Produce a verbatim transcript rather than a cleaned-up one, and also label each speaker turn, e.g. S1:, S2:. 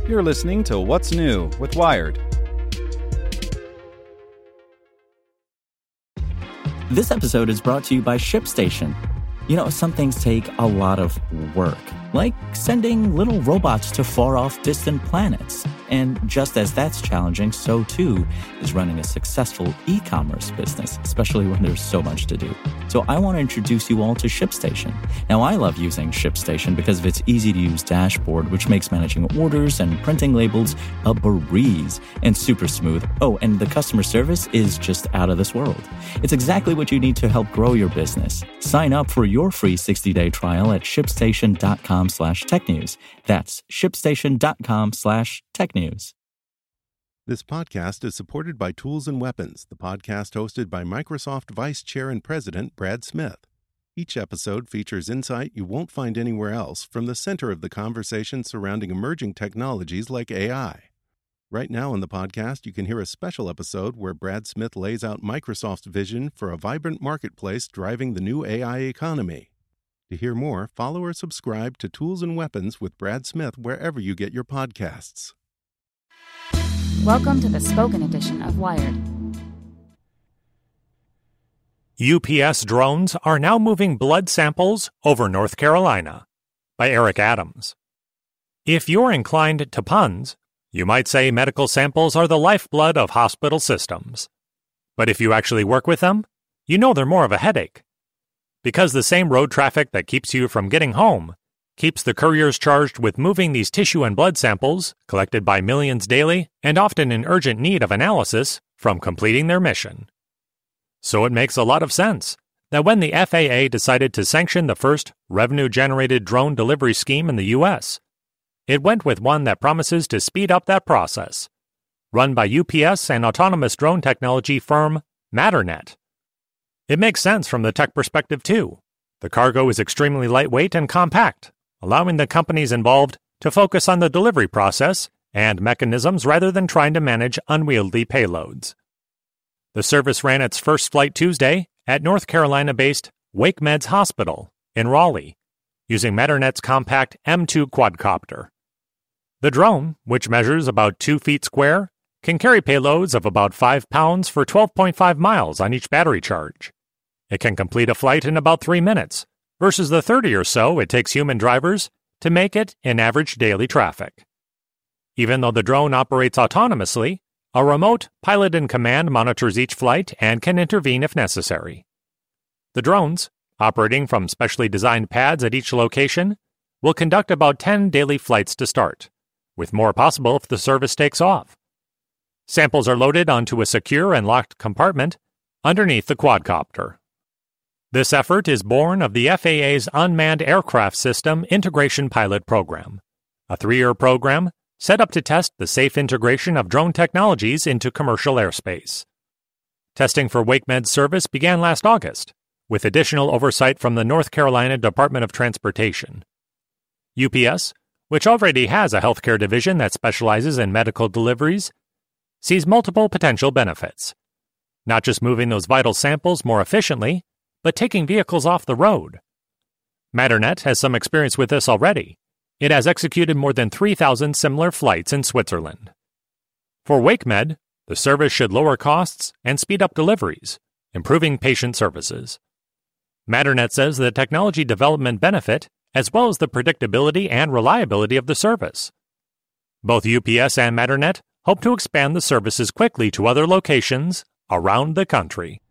S1: You're listening to What's New with Wired.
S2: This episode is brought to you by ShipStation. You know, some things take a lot of work, like sending little robots to far-off distant planets. And just as that's challenging, so too is running a successful e-commerce business, especially when there's so much to do. So I want to introduce you all to ShipStation. Now, I love using ShipStation because of its easy-to-use dashboard, which makes managing orders and printing labels a breeze and super smooth. Oh, and the customer service is just out of this world. It's exactly what you need to help grow your business. Sign up for your free sixty-day trial at shipstation.com slash technews. That's shipstation.com slash technews.
S3: This podcast is supported by Tools and Weapons, the podcast hosted by Microsoft Vice Chair and President Brad Smith. Each episode features insight you won't find anywhere else from the center of the conversation surrounding emerging technologies like A I. Right now in the podcast, you can hear a special episode where Brad Smith lays out Microsoft's vision for a vibrant marketplace driving the new A I economy. To hear more, follow or subscribe to Tools and Weapons with Brad Smith wherever you get your podcasts.
S4: Welcome to the spoken edition of Wired.
S5: U P S drones are now moving blood samples over North Carolina, by Eric Adams. If you're inclined to puns, you might say medical samples are the lifeblood of hospital systems. But if you actually work with them, you know they're more of a headache. Because the same road traffic that keeps you from getting home keeps the couriers charged with moving these tissue and blood samples, collected by millions daily and often in urgent need of analysis, from completing their mission. So it makes a lot of sense that when the F A A decided to sanction the first revenue-generated drone delivery scheme in the U S, it went with one that promises to speed up that process, run by U P S and autonomous drone technology firm Matternet. It makes sense from the tech perspective, too. The cargo is extremely lightweight and compact, allowing the companies involved to focus on the delivery process and mechanisms rather than trying to manage unwieldy payloads. The service ran its first flight Tuesday at North Carolina-based WakeMeds Hospital in Raleigh, using Matternet's compact M two quadcopter. The drone, which measures about two feet square, can carry payloads of about five pounds for twelve point five miles on each battery charge. It can complete a flight in about three minutes, versus the thirty or so it takes human drivers to make it in average daily traffic. Even though the drone operates autonomously, a remote pilot in command monitors each flight and can intervene if necessary. The drones, operating from specially designed pads at each location, will conduct about ten daily flights to start, with more possible if the service takes off. Samples are loaded onto a secure and locked compartment underneath the quadcopter. This effort is born of the F A A's Unmanned Aircraft System Integration Pilot Program, a three-year program set up to test the safe integration of drone technologies into commercial airspace. Testing for WakeMed's service began last August, with additional oversight from the North Carolina Department of Transportation. U P S, which already has a healthcare division that specializes in medical deliveries, sees multiple potential benefits. Not just moving those vital samples more efficiently, but taking vehicles off the road. Matternet has some experience with this already. It has executed more than three thousand similar flights in Switzerland. For WakeMed, the service should lower costs and speed up deliveries, improving patient services. Matternet says the technology development benefit as well as the predictability and reliability of the service. Both U P S and Matternet hope to expand the services quickly to other locations around the country.